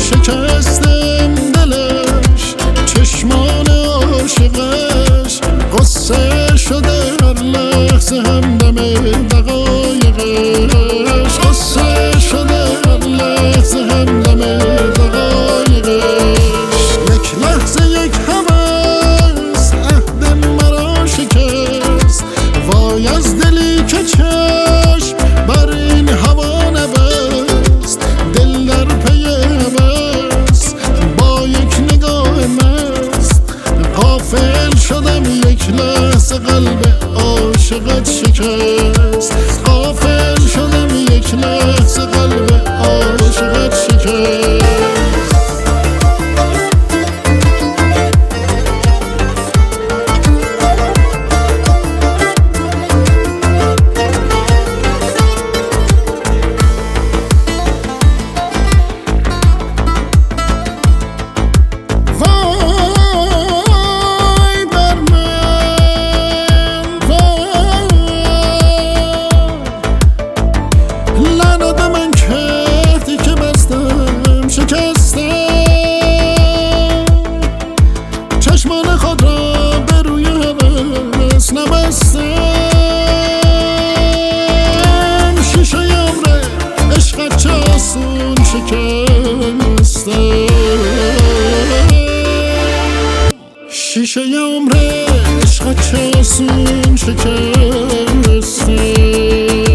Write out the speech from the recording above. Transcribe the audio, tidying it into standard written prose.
شکستم دلش، چشمان عاشقش قصه شده هر لحظه همدم دقایقش، قصه شده هر لحظه همدم دقایقش. یک لحظه یک هوس عهد مرا شکست، وای از دلی که چشم بر این هوا نبست، دل در پی هوس با یک نگاه مست، غافل شدم یک لحظه قلب عاشقت شکست، غافل شدم یک لحظه قلب عاشقت شکست. چشمان خود را به روی هوس نبستم، شیشه عمر عشقت چه آسون شکستم، شیشه عمر عشقت چه آسون شکستم.